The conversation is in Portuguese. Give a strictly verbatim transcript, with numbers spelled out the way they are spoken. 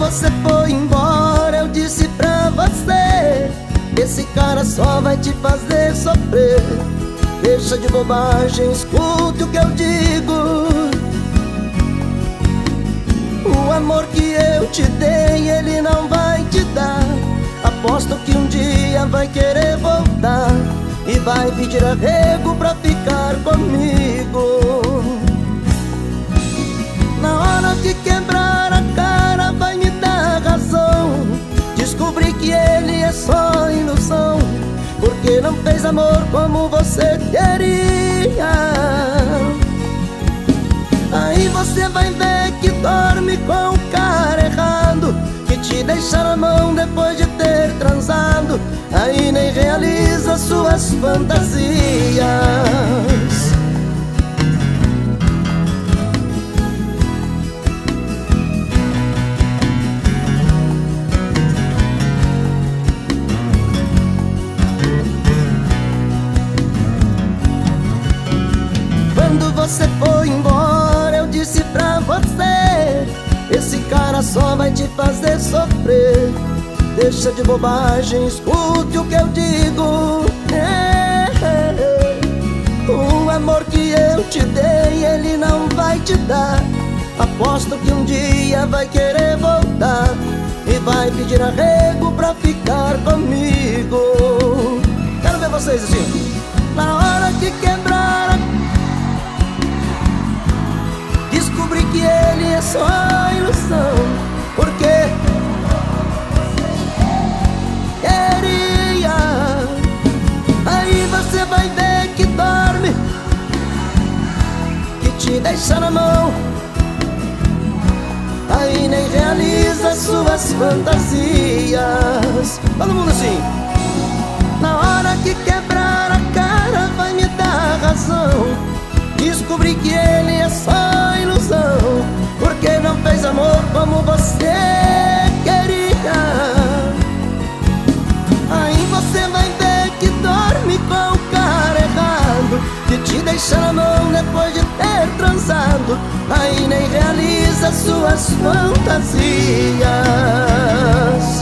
você foi embora, eu disse pra você: esse cara só vai te fazer sofrer. Deixa de bobagem, escute o que eu digo. O amor que eu te dei, ele não vai te dar. Aposto que um dia vai querer voltar e vai pedir arrego pra ficar comigo. Na hora de quebrar a cara vai me dar razão. Descobri que ele é só ilusão, porque não fez amor como você queria. Aí você vai ver que dorme com o cara errado, que te deixa na mão depois de ter transado. Aí nem realiza suas fantasias. Quando você foi embora, eu disse pra você: esse cara só vai te fazer sofrer. Deixa de bobagem, escute o que eu digo. É, é, é. O amor que eu te dei, ele não vai te dar. Aposto que um dia vai querer voltar e vai pedir arrego pra ficar comigo. Quero ver vocês assim. Na hora de quebrar a... descobri que ele é só ilusão, porque queria. Aí você vai ver que dorme, que te deixa na mão. Aí nem realiza suas fantasias. Todo mundo assim. Na hora que quebrar a cara vai me dar razão. Descobri que ele é só ilusão, porque não fez amor como você queria. Aí você vai ver que dorme com o cara errado, que te deixa na mão depois de ter transado. Aí nem realiza suas fantasias.